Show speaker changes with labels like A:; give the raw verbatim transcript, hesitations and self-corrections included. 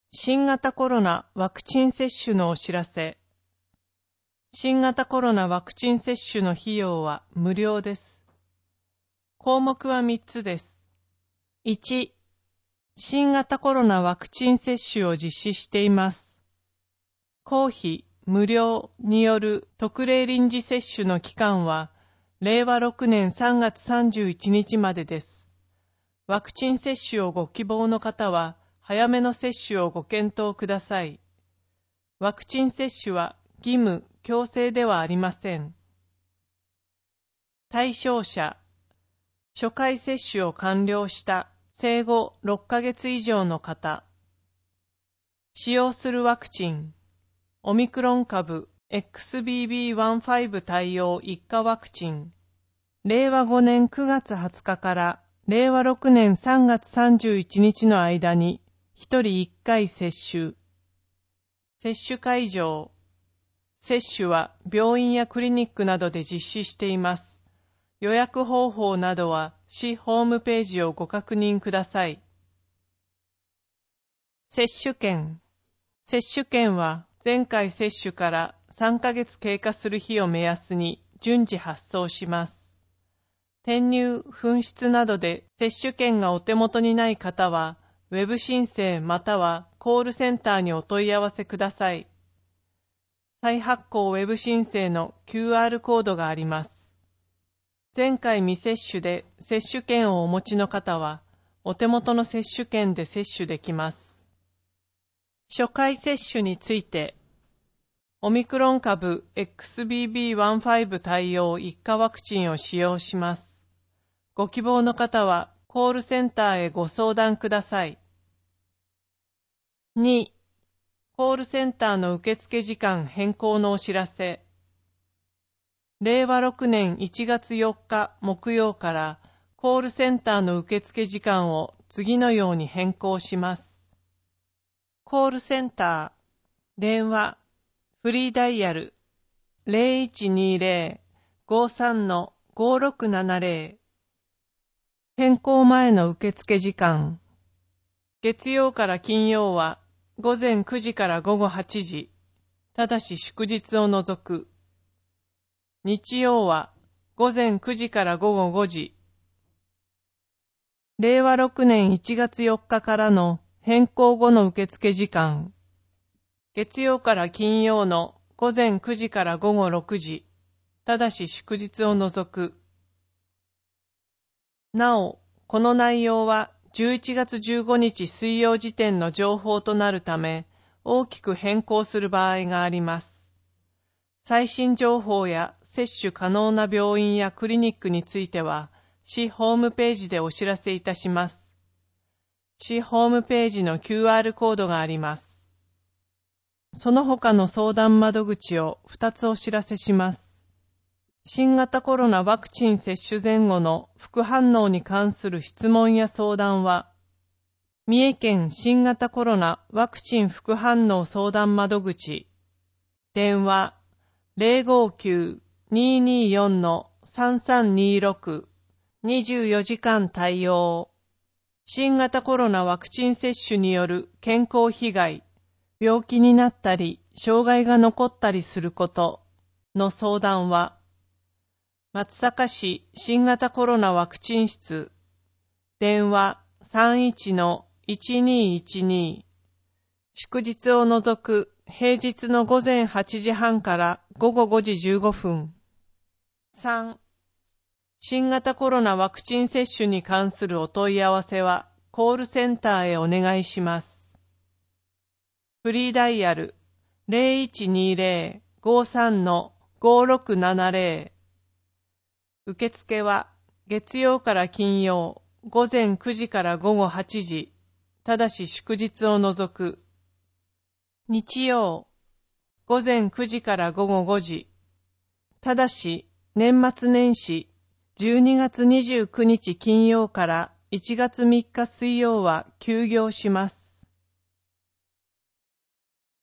A: 新型コロナワクチン接種のお知らせ。新型コロナワクチン接種の費用は無料です。項目はみっつです。いち、新型コロナワクチン接種を実施しています。公費無料による特例臨時接種の期間は、れいわろくねんさんがつさんじゅういちにちまでです。ワクチン接種をご希望の方は、早めの接種をご検討ください。ワクチン接種は義務・強制ではありません。対象者、初回接種を完了した生後ろっかげつ以上の方。使用するワクチン、オミクロン株 エックスビービーじゅうご 対応一価ワクチン。れいわごねんくがつはつかかられいわろくねんさんがつさんじゅういちにちの間に、ひとりいっかい接種。接種会場。接種は病院やクリニックなどで実施しています。予約方法などは市ホームページをご確認ください。接種券。接種券は前回接種からさんかげつ経過する日を目安に順次発送します。転入・紛失などで接種券がお手元にない方は、ウェブ申請またはコールセンターにお問い合わせください。再発行ウェブ申請の キューアール コードがあります。前回未接種で接種券をお持ちの方は、お手元の接種券で接種できます。初回接種について、オミクロン株 エックスビービーじゅうご 対応一価ワクチンを使用します。ご希望の方は、コールセンターへご相談ください。に、コールセンターの受付時間変更のお知らせ。れいわろくねんいちがつよっか木曜からコールセンターの受付時間を次のように変更します。コールセンター、電話、フリーダイヤル ゼロいちにゼロ ごさん ごろくななゼロ。変更前の受付時間。月曜から金曜はごぜんくじからごごはちじ、ただし祝日を除く。日曜はごぜんくじからごごごじ。れいわろくねんいちがつよっかからの変更後の受付時間。月曜から金曜のごぜんくじからごごろくじ、ただし祝日を除く。なお、この内容はじゅういちがつじゅうごにち水曜時点の情報となるため、大きく変更する場合があります。最新情報や接種可能な病院やクリニックについては、市ホームページでお知らせいたします。市ホームページの キューアール コードがあります。その他の相談窓口をふたつお知らせします。新型コロナワクチン接種前後の副反応に関する質問や相談は、三重県新型コロナワクチン副反応相談窓口、電話 ゼロごきゅう にーにーよん さんさんにーろく、にじゅうよじかん対応。新型コロナワクチン接種による健康被害、病気になったり、障害が残ったりすることの相談は、松阪市新型コロナワクチン室、電話 さんいちのいちにーいちにー、祝日を除く平日のごぜんはちじはんからごごごじじゅうごふん。さん、新型コロナワクチン接種に関するお問い合わせはコールセンターへお願いします。フリーダイヤル ゼロいちにゼロ ごさん ごろくななゼロ。受付は月曜から金曜ごぜんくじからごごはちじ、ただし祝日を除く。日曜ごぜんくじからごごごじ、ただし年末年始じゅうにがつにじゅうくにち金曜からいちがつみっか水曜は休業します。